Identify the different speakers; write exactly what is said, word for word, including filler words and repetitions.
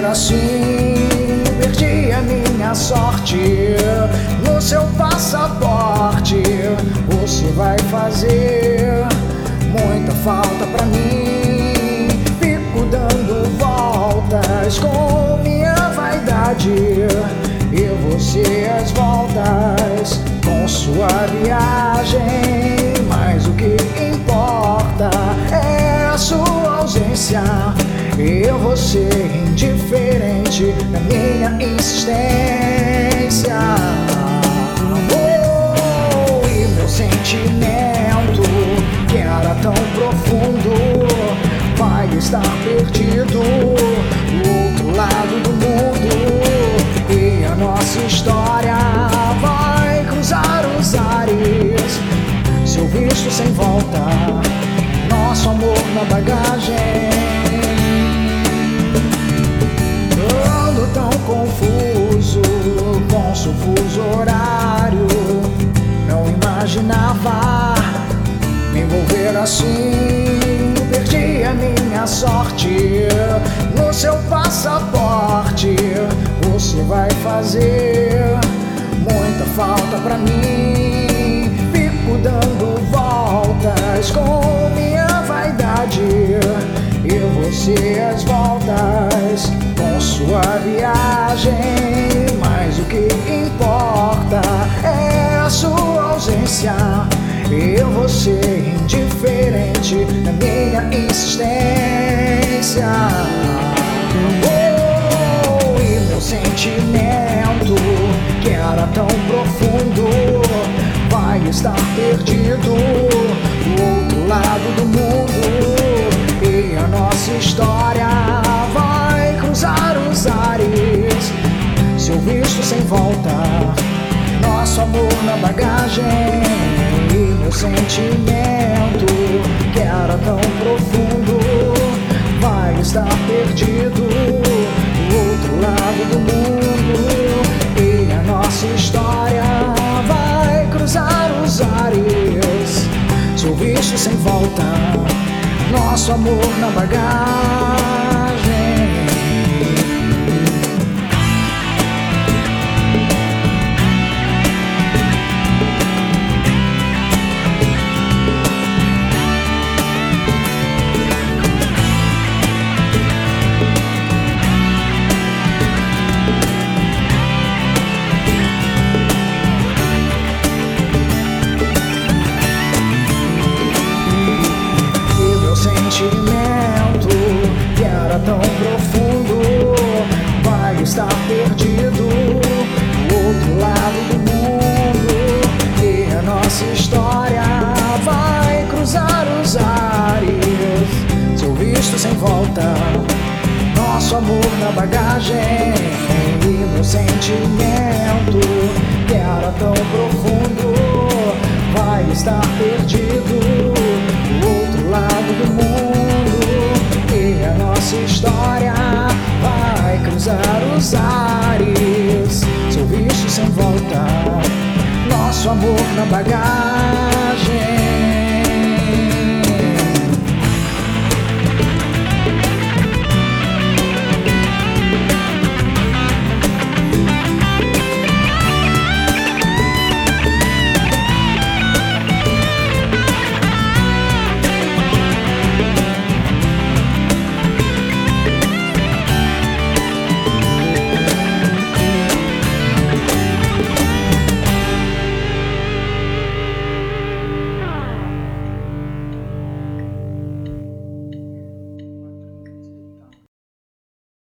Speaker 1: assim, perdi a minha sorte. No seu passaporte você vai fazer muita falta pra mim. Fico dando voltas com minha vaidade e você às voltas com sua viagem. Mas o que importa é a sua ausência. Eu vou ser indiferente na minha insistência. Oh, e meu sentimento, que era tão profundo, vai estar perdido do outro lado do mundo. E a nossa história vai cruzar os ares, seu visto sem volta, nosso amor na bagagem. Ando tão confuso com seu fuso horário, não imaginava me envolver assim. Perdi a minha sorte. No seu passaporte você vai fazer muita falta pra mim. Fico dando voltas com minha vaidade e você às voltas com sua viagem. Mas o que importa é a sua ausência. Eu vou ser indiferente na minha insistência. Oh, e meu sentimento, que era tão profundo, vai estar perdido do outro lado do mundo. E a nossa história vai cruzar os ares, seu visto sem volta, nosso amor na bagagem. E meu sentimento, que era tão profundo, vai estar perdido do outro lado do mundo. E a nossa história vai cruzar os ares, seu visto sem volta, nosso amor na bagagem. Sentimento, que era tão profundo, vai estar perdido do outro lado do mundo. E a nossa história vai cruzar os ares, seu visto sem volta, nosso amor na bagagem. E meu sentimento, que era tão profundo, vai estar perdido do outro lado do mundo. E a nossa história vai cruzar os ares, seu visto sem volta, nosso amor na bagagem.